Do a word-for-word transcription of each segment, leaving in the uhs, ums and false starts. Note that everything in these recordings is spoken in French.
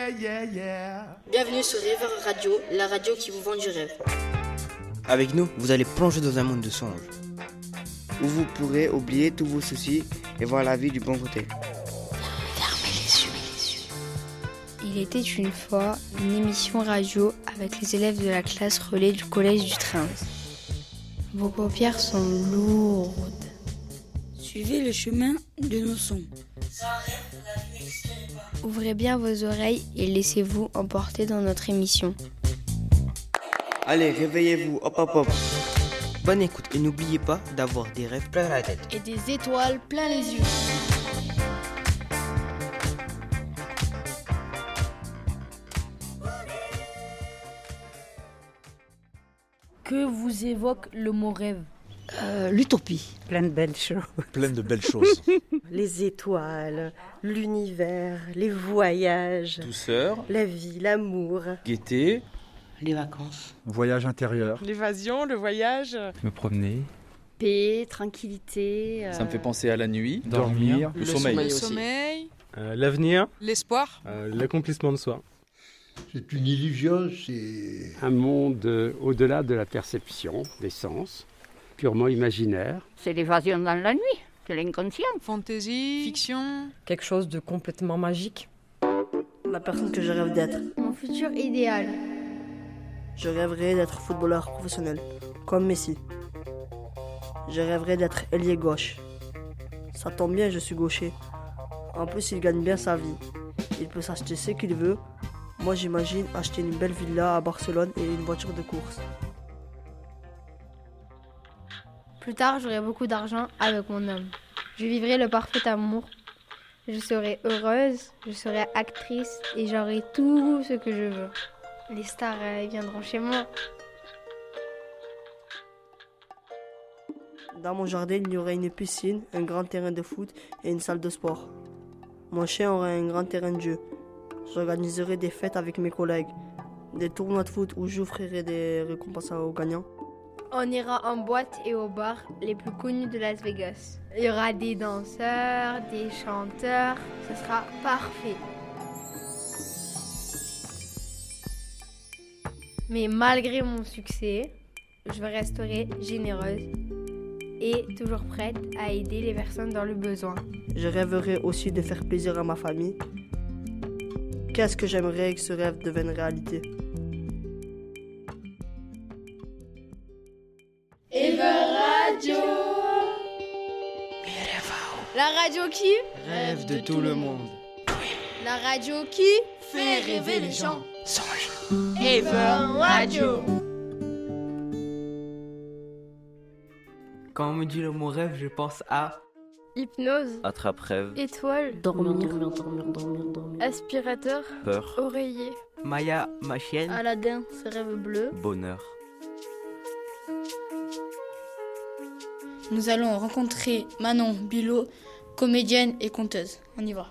yeah, yeah, yeah. Bienvenue sur Rêveur Radio, la radio qui vous vend du rêve. Avec nous, vous allez plonger dans un monde de songes, où vous pourrez oublier tous vos soucis et voir la vie du bon côté. Fermez les yeux, les yeux. Il était une fois une émission radio avec les élèves de la classe relais du collège du Train. Vos paupières sont lourdes. Suivez le chemin de nos sons. Ouvrez bien vos oreilles et laissez-vous emporter dans notre émission. Allez, réveillez-vous, hop hop hop. Bonne écoute et n'oubliez pas d'avoir des rêves plein la tête. Et des étoiles plein les yeux. Que vous évoque le mot rêve? Euh, l'utopie. Plein de belles choses. Plein de belles choses. Les étoiles, l'univers, les voyages. Douceur. La vie, l'amour. Gaieté. Les vacances. Voyage intérieur. L'évasion, le voyage. Me promener. Paix, tranquillité. Euh... Ça me fait penser à la nuit. Dormir. Le, le sommeil. sommeil Le aussi. sommeil. Euh, l'avenir. L'espoir. Euh, l'accomplissement de soi. C'est une illusion, c'est... Un monde euh, au-delà de la perception, des sens, purement imaginaire. C'est l'évasion dans la nuit, c'est l'inconscient. Fantaisie, fiction. Quelque chose de complètement magique. La personne que je rêve d'être. Mon futur idéal. Je rêverais d'être footballeur professionnel, comme Messi. Je rêverais d'être ailier gauche. Ça tombe bien, je suis gaucher. En plus, il gagne bien sa vie. Il peut s'acheter ce qu'il veut. Moi, j'imagine acheter une belle villa à Barcelone et une voiture de course. Plus tard, j'aurai beaucoup d'argent avec mon homme. Je vivrai le parfait amour. Je serai heureuse, je serai actrice et j'aurai tout ce que je veux. Les stars euh, viendront chez moi. Dans mon jardin, il y aurait une piscine, un grand terrain de foot et une salle de sport. Mon chien aurait un grand terrain de jeu. J'organiserai des fêtes avec mes collègues, des tournois de foot où j'offrirai des récompenses aux gagnants. On ira en boîte et au bar les plus connus de Las Vegas. Il y aura des danseurs, des chanteurs, ce sera parfait. Mais malgré mon succès, je resterai généreuse et toujours prête à aider les personnes dans le besoin. Je rêverai aussi de faire plaisir à ma famille. Qu'est-ce que j'aimerais que ce rêve devienne réalité? Rêveur Radio. La radio qui rêve de tout le monde. La radio qui fait rêver les gens. Songe. Rêveur Radio. Quand on me dit le mot rêve, je pense à hypnose, attrape-rêve, étoile, dormir, dormir, dormir, dormir, dormir, aspirateur, peur, oreiller, Maya, ma chienne, Aladdin, ses rêves bleus, bonheur. Nous allons rencontrer Manon Bilot, comédienne et conteuse. On y va.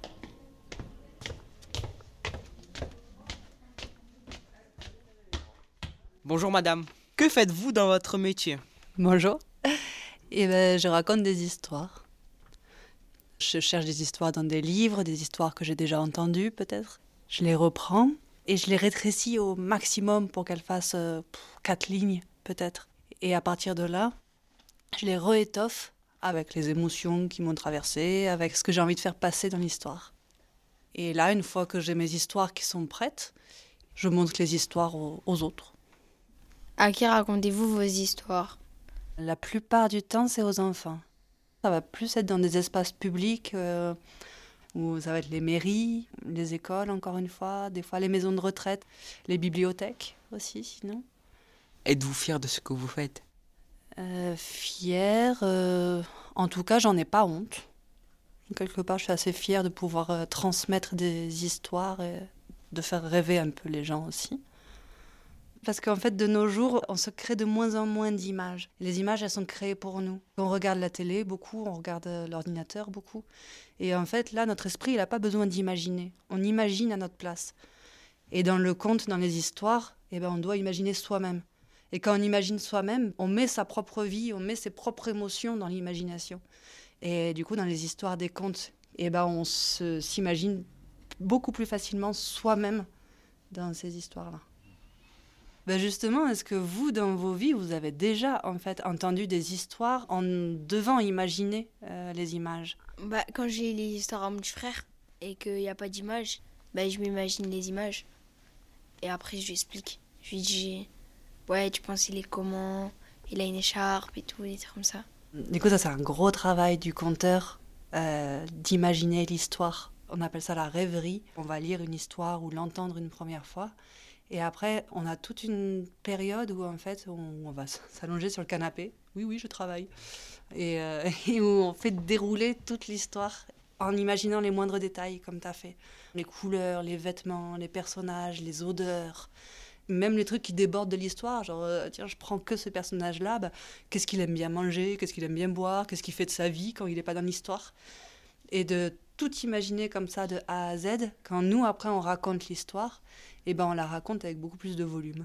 Bonjour madame, que faites-vous dans votre métier? Bonjour. Eh ben, je raconte des histoires. Je cherche des histoires dans des livres, des histoires que j'ai déjà entendues peut-être. Je les reprends et je les rétrécis au maximum pour qu'elles fassent euh, quatre lignes peut-être. Et à partir de là, je les réétoffe avec les émotions qui m'ont traversée, avec ce que j'ai envie de faire passer dans l'histoire. Et là, une fois que j'ai mes histoires qui sont prêtes, je montre les histoires aux, aux autres. À qui racontez-vous vos histoires? La plupart du temps, c'est aux enfants. Ça va plus être dans des espaces publics, euh, où ça va être les mairies, les écoles, encore une fois, des fois les maisons de retraite, les bibliothèques aussi, sinon. Êtes-vous fière de ce que vous faites? euh, Fière, euh, en tout cas, j'en ai pas honte. Quelque part, je suis assez fière de pouvoir euh, transmettre des histoires et de faire rêver un peu les gens aussi. Parce qu'en fait, de nos jours, on se crée de moins en moins d'images. Les images, elles sont créées pour nous. On regarde la télé beaucoup, on regarde l'ordinateur beaucoup. Et en fait, là, notre esprit, il n'a pas besoin d'imaginer. On imagine à notre place. Et dans le conte, dans les histoires, eh ben, on doit imaginer soi-même. Et quand on imagine soi-même, on met sa propre vie, on met ses propres émotions dans l'imagination. Et du coup, dans les histoires des contes, eh ben, on se, s'imagine beaucoup plus facilement soi-même dans ces histoires-là. Ben justement, est-ce que vous, dans vos vies, vous avez déjà en fait entendu des histoires en devant imaginer euh, les images? Bah, quand j'ai les histoires à mon petit frère et qu'il n'y a pas d'image, bah, je m'imagine les images. Et après, je lui explique. Je lui dis, ouais, tu penses il est comment? Il a une écharpe et tout, des trucs comme ça. Du coup, ça, c'est un gros travail du conteur, euh, d'imaginer l'histoire. On appelle ça la rêverie. On va lire une histoire ou l'entendre une première fois. Et après, on a toute une période où, en fait, on, on va s'allonger sur le canapé. Oui, oui, je travaille. Et, euh, et où on fait dérouler toute l'histoire en imaginant les moindres détails, comme tu as fait. Les couleurs, les vêtements, les personnages, les odeurs, même les trucs qui débordent de l'histoire. Genre, euh, tiens, je prends que ce personnage-là, bah, qu'est-ce qu'il aime bien manger, qu'est-ce qu'il aime bien boire, qu'est-ce qu'il fait de sa vie quand il n'est pas dans l'histoire. Et de tout imaginer comme ça de A à Z, quand nous, après, on raconte l'histoire, et ben on la raconte avec beaucoup plus de volume.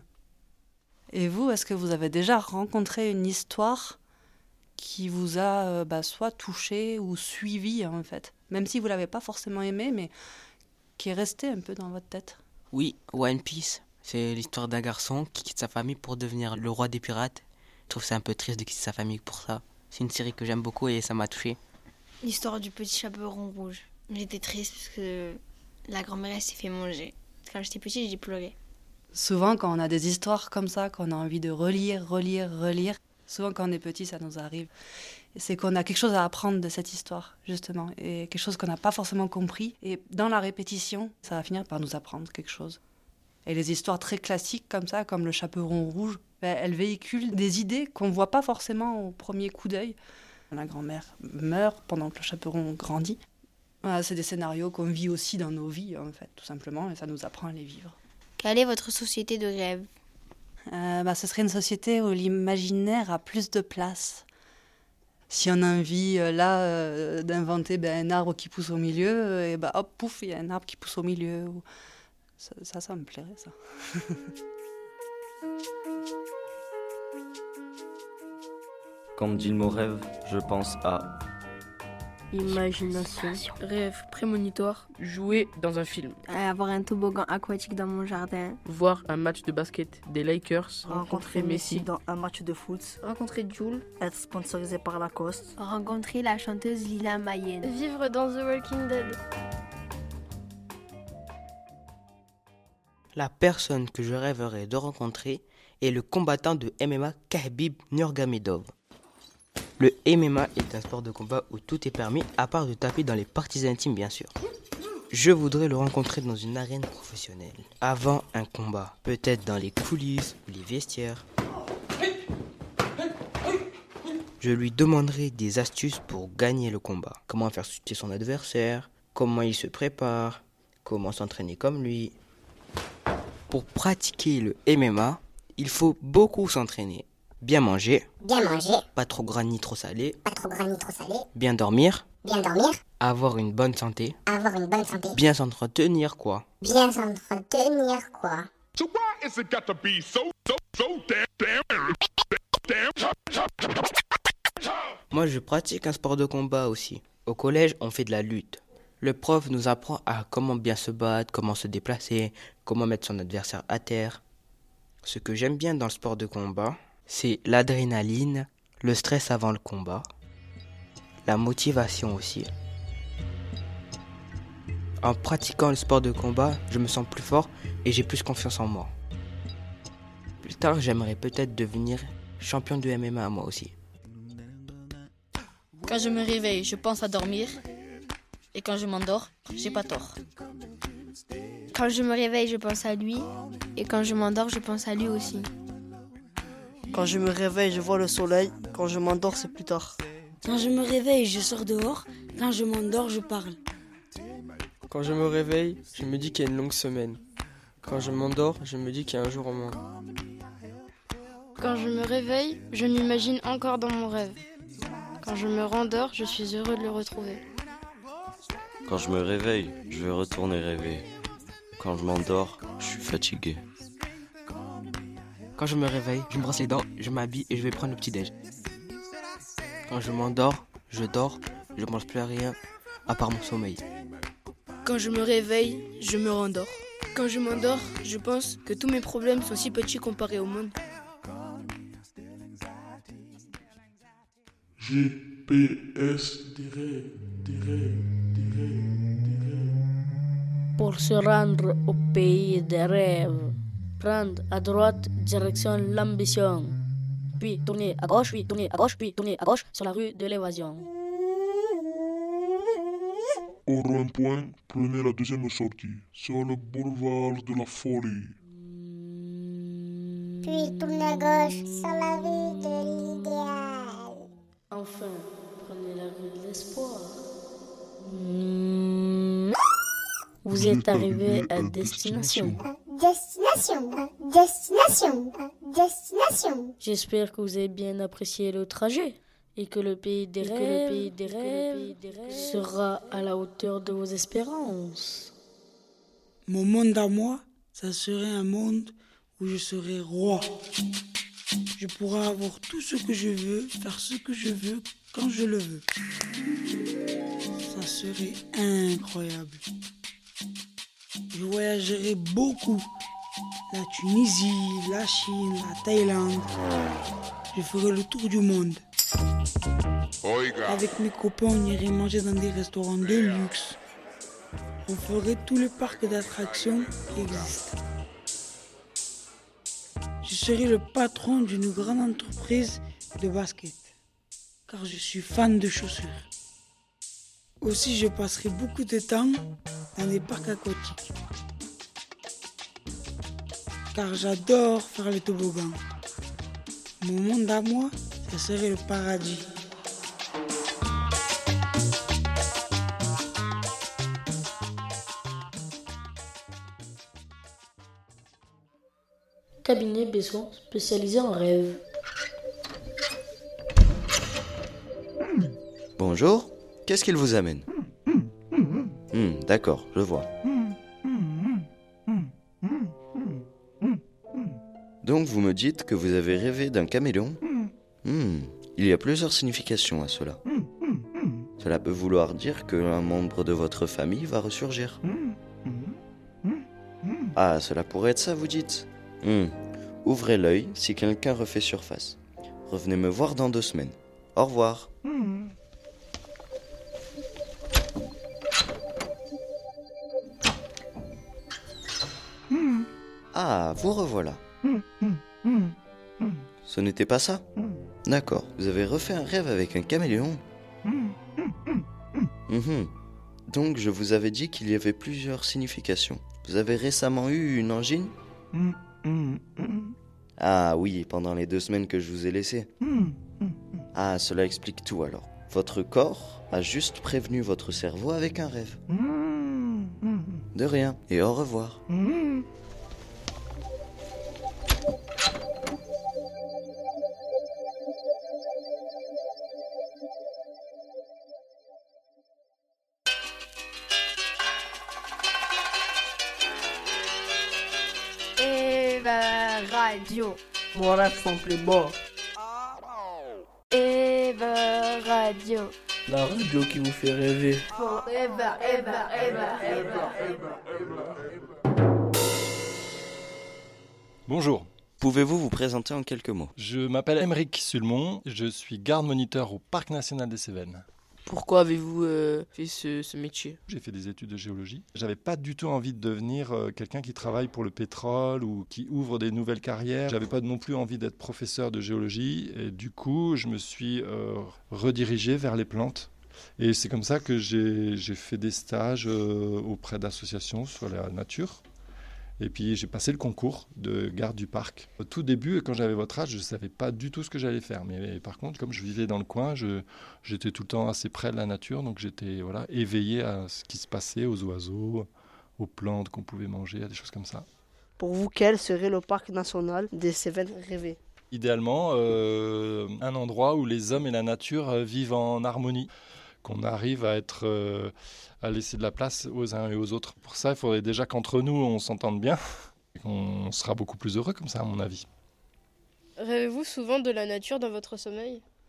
Et vous, est-ce que vous avez déjà rencontré une histoire qui vous a euh, bah, soit touché ou suivi, en fait, même si vous ne l'avez pas forcément aimé, mais qui est resté un peu dans votre tête? Oui, One Piece. C'est l'histoire d'un garçon qui quitte sa famille pour devenir le roi des pirates. Je trouve que c'est un peu triste de quitter sa famille pour ça. C'est une série que j'aime beaucoup et ça m'a touché. L'histoire du petit chaperon rouge. J'étais triste parce que la grand-mère elle s'est fait manger. Quand j'étais petite, j'ai pleuré. Souvent, quand on a des histoires comme ça, qu'on a envie de relire, relire, relire, souvent quand on est petit, ça nous arrive. C'est qu'on a quelque chose à apprendre de cette histoire, justement, et quelque chose qu'on n'a pas forcément compris. Et dans la répétition, ça va finir par nous apprendre quelque chose. Et les histoires très classiques comme ça, comme le chaperon rouge, ben, elles véhiculent des idées qu'on ne voit pas forcément au premier coup d'œil. La grand-mère meurt pendant que le chaperon grandit. Voilà, c'est des scénarios qu'on vit aussi dans nos vies, en fait, tout simplement, et ça nous apprend à les vivre. Quelle est votre société de rêve? euh, bah, Ce serait une société où l'imaginaire a plus de place. Si on a envie, euh, là, euh, d'inventer ben, un arbre qui pousse au milieu, euh, et bah, hop, pouf, il y a un arbre qui pousse au milieu. Ou... Ça, ça, ça me plairait, ça. Quand on me dit le mot rêve, je pense à... Imagination. Rêve prémonitoire. Jouer dans un film. Avoir un toboggan aquatique dans mon jardin. Voir un match de basket des Lakers. Rencontrer, rencontrer Messi dans un match de foot. Rencontrer Jules. Être sponsorisé par Lacoste. Rencontrer la chanteuse Lila Mayenne. Vivre dans The Walking Dead. La personne que je rêverais de rencontrer est le combattant de M M A Khabib Nurmagomedov. Le M M A est un sport de combat où tout est permis, à part de taper dans les parties intimes, bien sûr. Je voudrais le rencontrer dans une arène professionnelle, avant un combat, peut-être dans les coulisses ou les vestiaires. Je lui demanderai des astuces pour gagner le combat. Comment faire chuter son adversaire, comment il se prépare, comment s'entraîner comme lui. Pour pratiquer le M M A, il faut beaucoup s'entraîner. Bien manger. Bien manger. Pas trop gras ni trop salé. Pas trop gras ni trop salé. Bien dormir. Bien dormir. Avoir une bonne santé. Avoir une bonne santé. Bien s'entretenir, quoi. Bien s'entretenir, quoi. So why is it got to be so, so, so damn, damn, damn? Moi, je pratique un sport de combat aussi. Au collège, on fait de la lutte. Le prof nous apprend à comment bien se battre, comment se déplacer, comment mettre son adversaire à terre. Ce que j'aime bien dans le sport de combat, c'est l'adrénaline, le stress avant le combat, la motivation aussi. En pratiquant le sport de combat, je me sens plus fort et j'ai plus confiance en moi. Plus tard, j'aimerais peut-être devenir champion de M M A moi aussi. Quand je me réveille, je pense à dormir. Et quand je m'endors, j'ai pas tort. Quand je me réveille, je pense à lui. Et quand je m'endors, je pense à lui aussi. Quand je me réveille, je vois le soleil. Quand je m'endors, c'est plus tard. Quand je me réveille, je sors dehors. Quand je m'endors, je parle. Quand je me réveille, je me dis qu'il y a une longue semaine. Quand je m'endors, je me dis qu'il y a un jour en moins. Quand je me réveille, je m'imagine encore dans mon rêve. Quand je me rendors, je suis heureux de le retrouver. Quand je me réveille, je vais retourner rêver. Quand je m'endors, je suis fatigué. Quand je me réveille, je me brosse les dents, je m'habille et je vais prendre le petit-déj. Quand je m'endors, je dors, je mange plus rien à part mon sommeil. Quand je me réveille, je me rendors. Quand je m'endors, je pense que tous mes problèmes sont si petits comparés au monde. G P S des rêves, des rêves, des rêves, des rêves. Pour se rendre au pays des rêves, prendre à droite, direction l'ambition. Puis tourner à gauche, puis tourner à gauche, puis tourner à gauche sur la rue de l'évasion. Au rond-point, prenez la deuxième sortie, sur le boulevard de la folie. Puis tournez à gauche sur la rue de l'idéal. Enfin, prenez la rue de l'espoir. Vous êtes arrivé à destination. Destination, destination, destination. J'espère que vous avez bien apprécié le trajet et que le pays des rêves, le pays des rêves sera à la hauteur de vos espérances. Mon monde à moi, ça serait un monde où je serais roi. Je pourrais avoir tout ce que je veux, faire ce que je veux, quand je le veux. Ça serait incroyable. Je voyagerai beaucoup. La Tunisie, la Chine, la Thaïlande. Je ferai le tour du monde. Avec mes copains, on irait manger dans des restaurants de luxe. On ferait tous les parcs d'attractions qui existent. Je serai le patron d'une grande entreprise de basket, car je suis fan de chaussures. Aussi, je passerai beaucoup de temps dans des parcs aquatiques, car j'adore faire le toboggan. Mon monde à moi, ça serait le paradis. Cabinet Besson, spécialisé en rêve. Bonjour, qu'est-ce qu'il vous amène? Hmm, d'accord, je vois. Donc vous me dites que vous avez rêvé d'un caméléon? Hmm, il y a plusieurs significations à cela. Cela peut vouloir dire qu'un membre de votre famille va ressurgir. Ah, cela pourrait être ça, vous dites? Hmm. Ouvrez l'œil si quelqu'un refait surface. Revenez me voir dans deux semaines. Au revoir. Ah, vous revoilà. Ce n'était pas ça? D'accord, vous avez refait un rêve avec un caméléon. Mhm. Donc je vous avais dit qu'il y avait plusieurs significations. Vous avez récemment eu une angine? Ah oui, pendant les deux semaines que je vous ai laissées. Ah, cela explique tout alors. Votre corps a juste prévenu votre cerveau avec un rêve. De rien, et au revoir. Eva Radio. Mon rêve sont plus beaux. Eva Radio. La radio qui vous fait rêver. Forever, ever, ever, ever, ever. Bonjour. Pouvez-vous vous présenter en quelques mots? Je m'appelle Aymeric Sulmon, je suis garde-moniteur au Parc National des Cévennes. Pourquoi avez-vous euh, fait ce, ce métier? J'ai fait des études de géologie. J'avais pas du tout envie de devenir euh, quelqu'un qui travaille pour le pétrole ou qui ouvre des nouvelles carrières. J'avais pas non plus envie d'être professeur de géologie. Et du coup, je me suis euh, redirigé vers les plantes. Et c'est comme ça que j'ai, j'ai fait des stages euh, auprès d'associations sur la nature. Et puis j'ai passé le concours de garde du parc. Au tout début, quand j'avais votre âge, je ne savais pas du tout ce que j'allais faire. Mais, mais par contre, comme je vivais dans le coin, je, j'étais tout le temps assez près de la nature. Donc j'étais voilà, éveillé à ce qui se passait, aux oiseaux, aux plantes qu'on pouvait manger, à des choses comme ça. Pour vous, quel serait le parc national des Cévennes rêvé? Idéalement, euh, un endroit où les hommes et la nature euh, vivent en harmonie. Qu'on arrive à être, euh, à laisser de la place aux uns et aux autres. Pour ça, il faudrait déjà qu'entre nous, on s'entende bien. On sera beaucoup plus heureux comme ça, à mon avis. Rêvez-vous souvent de la nature dans votre sommeil?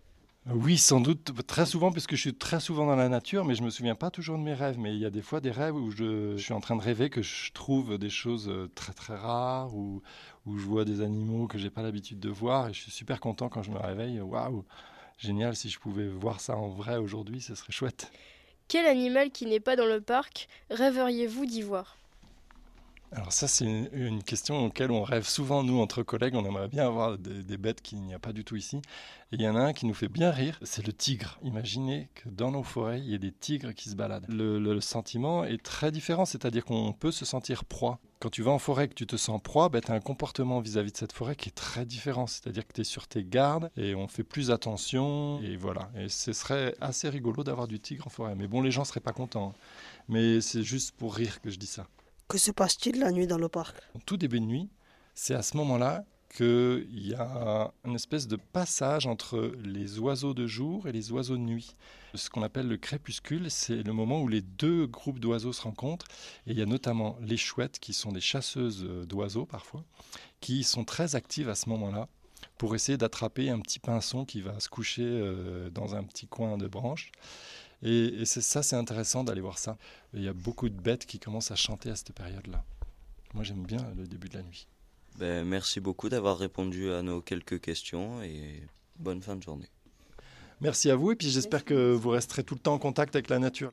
Oui, sans doute, très souvent, puisque je suis très souvent dans la nature, mais je ne me souviens pas toujours de mes rêves. Mais il y a des fois des rêves où je, je suis en train de rêver que je trouve des choses très très rares, ou où je vois des animaux que je n'ai pas l'habitude de voir, et je suis super content quand je me réveille. Waouh, génial, si je pouvais voir ça en vrai aujourd'hui, ce serait chouette. Quel animal qui n'est pas dans le parc rêveriez-vous d'y voir ? Alors ça, c'est une, une question auquel on rêve souvent, nous, entre collègues. On aimerait bien avoir des, des bêtes qu'il n'y a pas du tout ici. Et il y en a un qui nous fait bien rire, c'est le tigre. Imaginez que dans nos forêts, il y ait des tigres qui se baladent. Le, le, le sentiment est très différent, c'est-à-dire qu'on peut se sentir proie. Quand tu vas en forêt et que tu te sens proie, ben, tu as un comportement vis-à-vis de cette forêt qui est très différent. C'est-à-dire que tu es sur tes gardes et on fait plus attention. Et voilà. Et ce serait assez rigolo d'avoir du tigre en forêt. Mais bon, les gens ne seraient pas contents. Mais c'est juste pour rire que je dis ça. Que se passe-t-il la nuit dans le parc ? En tout début de nuit, c'est à ce moment-là qu'il y a une espèce de passage entre les oiseaux de jour et les oiseaux de nuit. Ce qu'on appelle le crépuscule, c'est le moment où les deux groupes d'oiseaux se rencontrent. Et il y a notamment les chouettes, qui sont des chasseuses d'oiseaux parfois, qui sont très actives à ce moment-là pour essayer d'attraper un petit pinson qui va se coucher dans un petit coin de branche. Et, et c'est ça, c'est intéressant d'aller voir ça. Il y a beaucoup de bêtes qui commencent à chanter à cette période-là. Moi, j'aime bien le début de la nuit. Ben, merci beaucoup d'avoir répondu à nos quelques questions et bonne fin de journée. Merci à vous et puis j'espère que vous resterez tout le temps en contact avec la nature.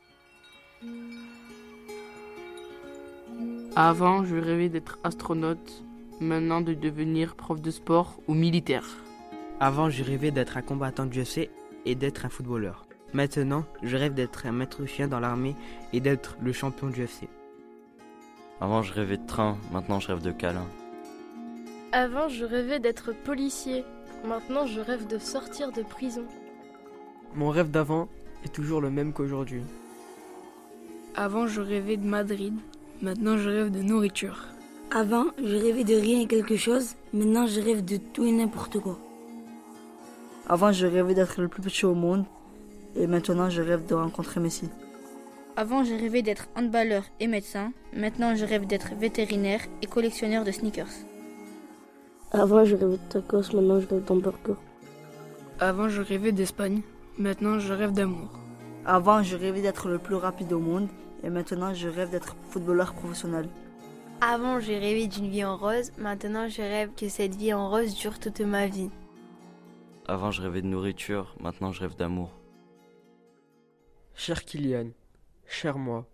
Avant, je rêvais d'être astronaute, maintenant de devenir prof de sport ou militaire. Avant, je rêvais d'être un combattant du U F C et d'être un footballeur. Maintenant, je rêve d'être un maître chien dans l'armée et d'être le champion du U F C. Avant, je rêvais de train, maintenant je rêve de câlin. Avant, je rêvais d'être policier. Maintenant, je rêve de sortir de prison. Mon rêve d'avant est toujours le même qu'aujourd'hui. Avant, je rêvais de Madrid. Maintenant, je rêve de nourriture. Avant, je rêvais de rien et quelque chose. Maintenant, je rêve de tout et n'importe quoi. Avant, je rêvais d'être le plus petit au monde. Et maintenant, je rêve de rencontrer Messi. Avant, je rêvais d'être handballeur et médecin. Maintenant, je rêve d'être vétérinaire et collectionneur de sneakers. Avant, je rêvais de tacos, maintenant je rêve d'hamburger. Avant, je rêvais d'Espagne. Maintenant, je rêve d'amour. Avant, je rêvais d'être le plus rapide au monde. Et maintenant, je rêve d'être footballeur professionnel. Avant, j'ai rêvé d'une vie en rose. Maintenant, je rêve que cette vie en rose dure toute ma vie. Avant, je rêvais de nourriture. Maintenant, je rêve d'amour. Cher Kylian, cher moi,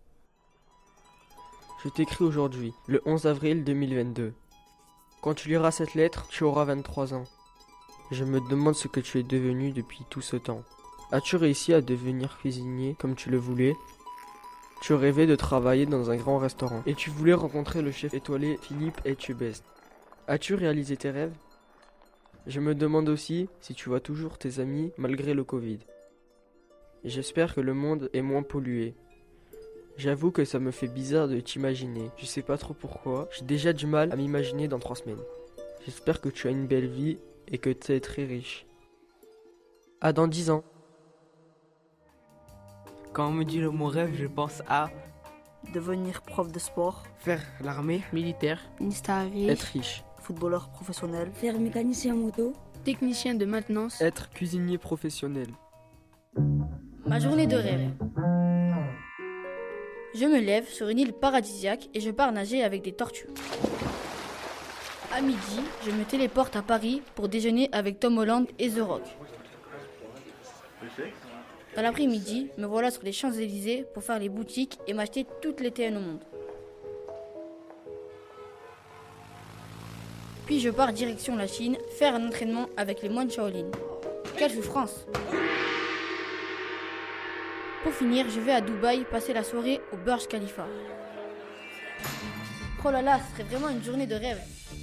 je t'écris aujourd'hui, le onze avril deux mille vingt-deux. Quand tu liras cette lettre, tu auras vingt-trois ans. Je me demande ce que tu es devenu depuis tout ce temps. As-tu réussi à devenir cuisinier comme tu le voulais ? Tu rêvais de travailler dans un grand restaurant et tu voulais rencontrer le chef étoilé Philippe Etchebest. As-tu réalisé tes rêves ? Je me demande aussi si tu vois toujours tes amis malgré le Covid. J'espère que le monde est moins pollué. J'avoue que ça me fait bizarre de t'imaginer. Je sais pas trop pourquoi. J'ai déjà du mal à m'imaginer dans trois semaines. J'espère que tu as une belle vie et que tu es très riche. À dans dix ans. Quand on me dit le mot rêve, je pense à... Devenir prof de sport. Faire l'armée. Militaire. Instari. Être riche. Footballeur professionnel. Faire mécanicien moto. Technicien de maintenance. Être cuisinier professionnel. Ma journée de rêve. Je me lève sur une île paradisiaque et je pars nager avec des tortues. À midi, je me téléporte à Paris pour déjeuner avec Tom Holland et The Rock. Dans l'après-midi, me voilà sur les Champs-Élysées pour faire les boutiques et m'acheter toutes les T N au monde. Puis je pars direction la Chine, faire un entraînement avec les moines Shaolin. Quelle souffrance! Pour finir, je vais à Dubaï passer la soirée au Burj Khalifa. Oh là là, ce serait vraiment une journée de rêve.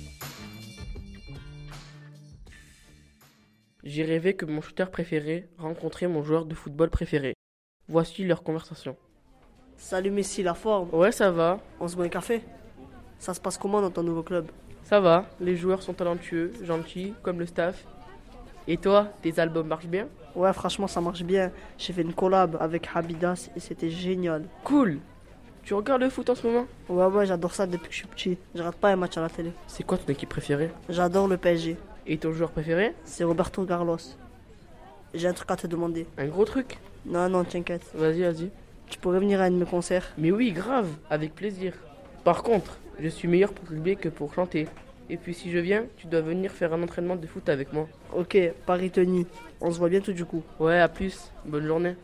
J'ai rêvé que mon shooter préféré rencontrait mon joueur de football préféré. Voici leur conversation. Salut Messi, la forme. Ouais, ça va. On se boit un café. Ça se passe comment dans ton nouveau club? Ça va, les joueurs sont talentueux, gentils, comme le staff. Et toi, tes albums marchent bien? Ouais, franchement, ça marche bien. J'ai fait une collab avec Habidas et c'était génial. Cool. Tu regardes le foot en ce moment? Ouais, ouais, j'adore ça depuis que je suis petit. Je rate pas un match à la télé. C'est quoi ton équipe préférée? J'adore le P S G. Et ton joueur préféré? C'est Roberto Carlos. j'ai un truc à te demander. Un gros truc? Non, non, t'inquiète. Vas-y, vas-y. Tu pourrais venir à un de mes concerts? Mais oui, grave, avec plaisir. Par contre, je suis meilleur pour dribbler que pour chanter. Et puis si je viens, tu dois venir faire un entraînement de foot avec moi. Ok, Paris tenu. On se voit bientôt du coup. Ouais, à plus. Bonne journée.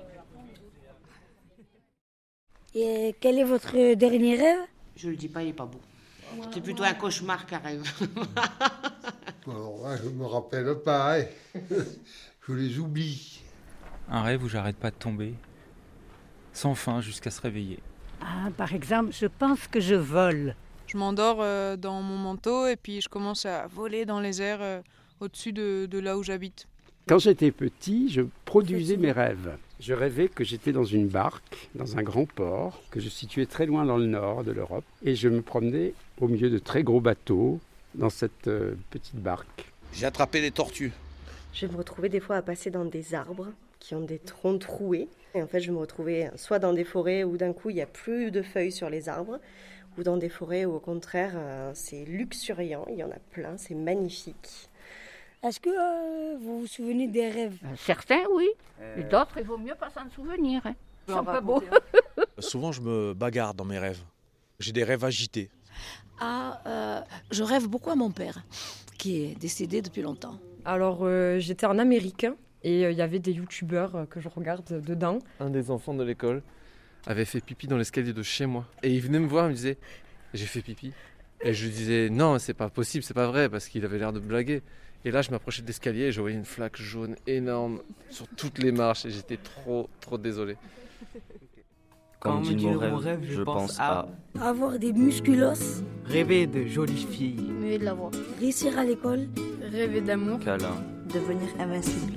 Et quel est votre dernier rêve? Je le dis pas, il est pas beau. C'est plutôt un cauchemar qu'un rêve. Alors, hein, je me rappelle pas, hein. Je les oublie. Un rêve où j'arrête pas de tomber, sans fin jusqu'à se réveiller. Ah, par exemple, je pense que je vole. Je m'endors euh, dans mon manteau et puis je commence à voler dans les airs euh, au-dessus de, de là où j'habite. Quand j'étais petit, je produisais mes rêves. Je rêvais que j'étais dans une barque, dans un grand port, que je situais très loin dans le nord de l'Europe. Et je me promenais au milieu de très gros bateaux dans cette euh, petite barque. J'ai attrapé des tortues. Je me retrouvais des fois à passer dans des arbres qui ont des troncs troués. Et en fait, je me retrouvais soit dans des forêts où d'un coup, il n'y a plus de feuilles sur les arbres, ou dans des forêts où au contraire, euh, c'est luxuriant, il y en a plein, c'est magnifique. Est-ce que euh, vous vous souvenez des rêves? Certains, oui. Euh... Et d'autres, il vaut mieux pas s'en souvenir. Hein. Ils sont pas beaux. Souvent, je me bagarre dans mes rêves. J'ai des rêves agités. Ah, euh, je rêve beaucoup à mon père, qui est décédé depuis longtemps. Alors, euh, j'étais en Amérique et il euh, y avait des youtubeurs euh, que je regarde dedans. Un des enfants de l'école avait fait pipi dans l'escalier de chez moi. Et il venait me voir et me disait « J'ai fait pipi ». Et je lui disais « Non, c'est pas possible, c'est pas vrai » parce qu'il avait l'air de blaguer. Et là, je m'approchais de l'escalier et je voyais une flaque jaune énorme sur toutes les marches et j'étais trop, trop désolé. Quand on me dit mon rêve, rêve, je, je pense à... à avoir des musculos, rêver de jolies filles, muer de la voix, réussir à l'école, rêver d'amour, câlin, devenir invincible.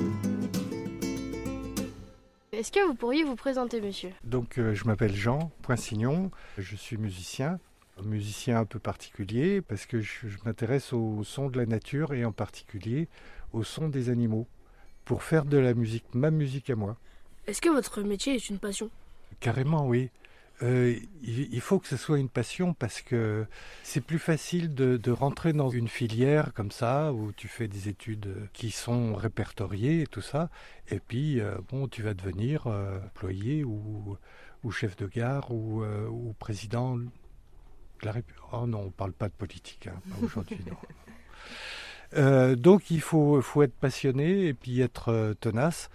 Est-ce que vous pourriez vous présenter, monsieur? Donc, euh, je m'appelle Jean Poinsignon, je suis musicien. Musicien un peu particulier parce que je, je m'intéresse au son de la nature et en particulier au son des animaux pour faire de la musique, ma musique à moi. Est-ce que votre métier est une passion? Carrément, oui. Euh, il, il faut que ce soit une passion parce que c'est plus facile de, de rentrer dans une filière comme ça où tu fais des études qui sont répertoriées et tout ça et puis euh, bon, tu vas devenir euh, employé ou, ou chef de gare ou, euh, ou président. La République. Oh non, on ne parle pas de politique, hein, pas aujourd'hui, non. Euh, donc il faut, faut être passionné et puis être euh, tenace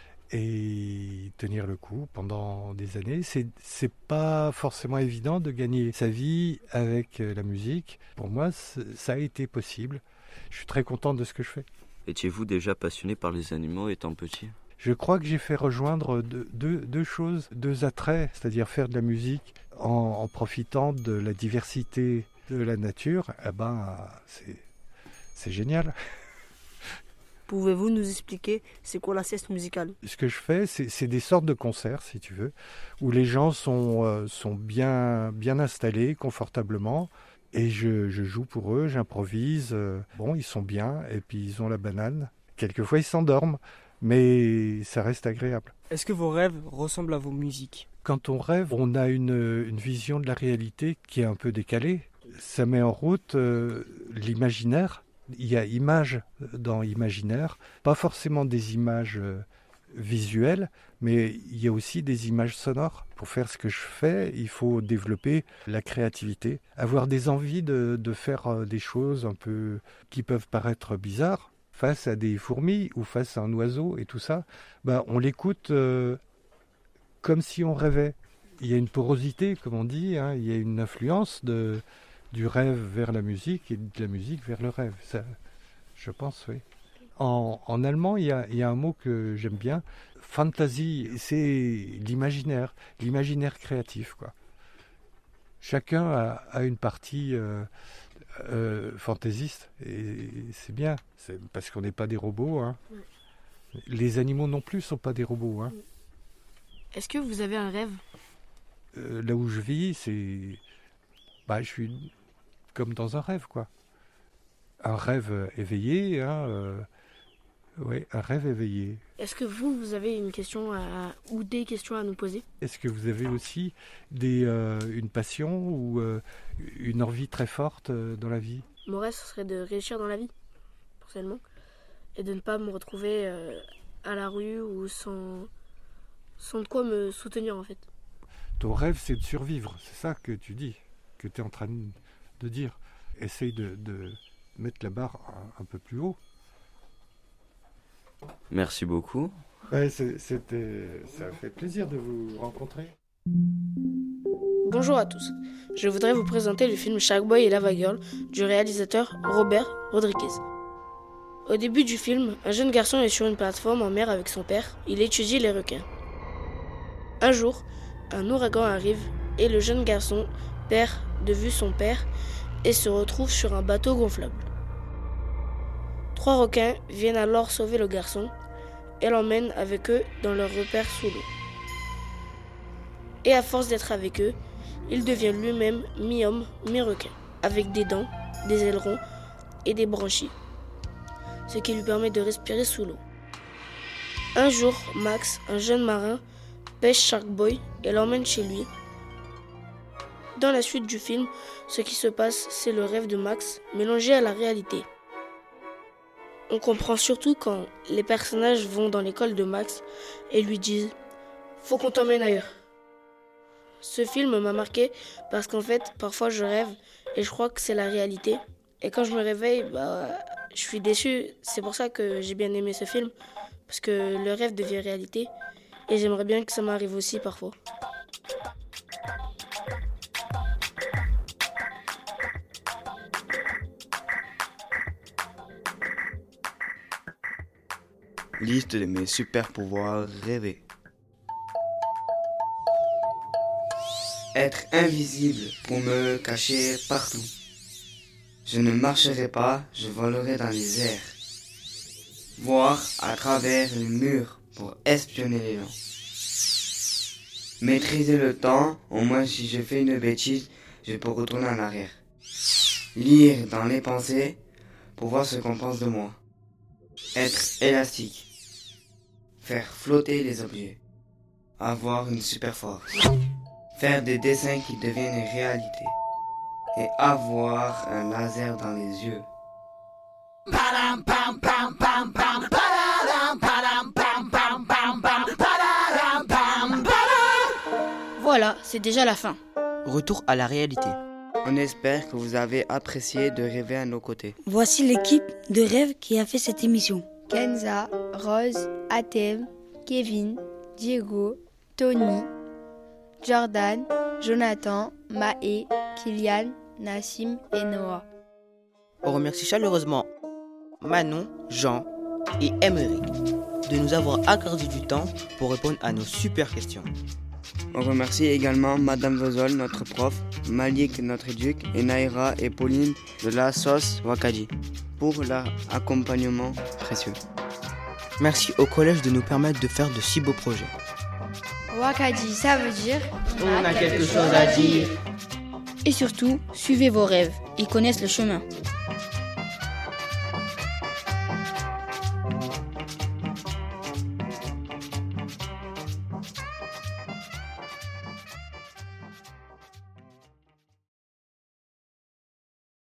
et tenir le coup pendant des années. C'est, c'est pas forcément évident de gagner sa vie avec euh, la musique. Pour moi, ça a été possible. Je suis très content de ce que je fais. Étiez-vous déjà passionné par les animaux étant petit ? Je crois que j'ai fait rejoindre deux, deux, deux choses, deux attraits, c'est-à-dire faire de la musique en, en profitant de la diversité de la nature. Eh ben, c'est, c'est génial. Pouvez-vous nous expliquer c'est quoi la sieste musicale? Ce que je fais, c'est, c'est des sortes de concerts, si tu veux, où les gens sont, euh, sont bien, bien installés, confortablement, et je, je joue pour eux, j'improvise. Euh, bon, ils sont bien, et puis ils ont la banane. Quelquefois, ils s'endorment. Mais ça reste agréable. Est-ce que vos rêves ressemblent à vos musiques? Quand on rêve, on a une, une vision de la réalité qui est un peu décalée. Ça met en route euh, l'imaginaire. Il y a images dans imaginaire, pas forcément des images euh, visuelles, mais il y a aussi des images sonores. Pour faire ce que je fais, il faut développer la créativité, avoir des envies de, de faire euh, des choses un peu qui peuvent paraître bizarres. Face à des fourmis ou face à un oiseau et tout ça, ben on l'écoute euh, comme si on rêvait. Il y a une porosité, comme on dit, hein, il y a une influence de, du rêve vers la musique et de la musique vers le rêve. Ça, je pense, oui. En, en allemand, il y, a, il y a un mot que j'aime bien, Fantasie, c'est l'imaginaire, l'imaginaire créatif, quoi. Chacun a, a une partie... Euh, Euh, fantaisiste et c'est bien, c'est parce qu'on n'est pas des robots, hein. Ouais. Les animaux non plus sont pas des robots, hein. Est-ce que vous avez un rêve? euh, Là où je vis, c'est bah je suis comme dans un rêve, quoi. Un rêve éveillé, hein, euh... oui, un rêve éveillé. Est-ce que vous, vous avez une question à... ou des questions à nous poser? Est-ce que vous avez aussi des, euh, une passion ou euh, une envie très forte euh, dans la vie? Mon rêve, ce serait de réussir dans la vie, personnellement. et de ne pas me retrouver euh, à la rue ou sans, sans de quoi me soutenir en fait. Ton rêve, c'est de survivre, c'est ça que tu dis, que tu es en train de dire. Essaye de, de mettre la barre un, un peu plus haut. Merci beaucoup. Ouais, c'est, c'était, ça a fait plaisir de vous rencontrer. Bonjour à tous, je voudrais vous présenter le film Shark Boy et Lava Girl du réalisateur Robert Rodriguez. Au début du film, un jeune garçon est sur une plateforme en mer avec son père, il étudie les requins. Un jour, un ouragan arrive et le jeune garçon perd de vue son père et se retrouve sur un bateau gonflable. Trois requins viennent alors sauver le garçon et l'emmènent avec eux dans leur repère sous l'eau. Et à force d'être avec eux, il devient lui-même mi-homme, mi-requin, avec des dents, des ailerons et des branchies, ce qui lui permet de respirer sous l'eau. Un jour, Max, un jeune marin, pêche Shark Boy et l'emmène chez lui. Dans la suite du film, ce qui se passe, c'est le rêve de Max mélangé à la réalité. On comprend surtout quand les personnages vont dans l'école de Max et lui disent « Faut qu'on t'emmène ailleurs ». Ce film m'a marqué parce qu'en fait, parfois je rêve et je crois que c'est la réalité. Et quand je me réveille, bah, je suis déçue. C'est pour ça que j'ai bien aimé ce film, parce que le rêve devient réalité. Et j'aimerais bien que ça m'arrive aussi parfois. Liste de mes super pouvoirs rêvés. Être invisible pour me cacher partout. Je ne marcherai pas, je volerai dans les airs. Voir à travers les murs pour espionner les gens. Maîtriser le temps, au moins si je fais une bêtise, je peux retourner en arrière. Lire dans les pensées pour voir ce qu'on pense de moi. Être élastique. Faire flotter les objets. Avoir une super force. Faire des dessins qui deviennent une réalité. Et avoir un laser dans les yeux. Voilà, c'est déjà la fin. Retour à la réalité. On espère que vous avez apprécié de rêver à nos côtés. Voici l'équipe de rêve qui a fait cette émission. Kenza, Rose, Atem, Kevin, Diego, Tony, Jordan, Jonathan, Maë, Kylian, Nassim et Noah. On remercie chaleureusement Manon, Jean et Emeric de nous avoir accordé du temps pour répondre à nos super questions. On remercie également Madame Vozol, notre prof, Malik, notre éduc, et Naïra et Pauline de la sauce Wakadi pour leur accompagnement précieux. Merci au collège de nous permettre de faire de si beaux projets. Wakadi, ça veut dire on a quelque chose à dire. Et surtout, suivez vos rêves, ils connaissent le chemin.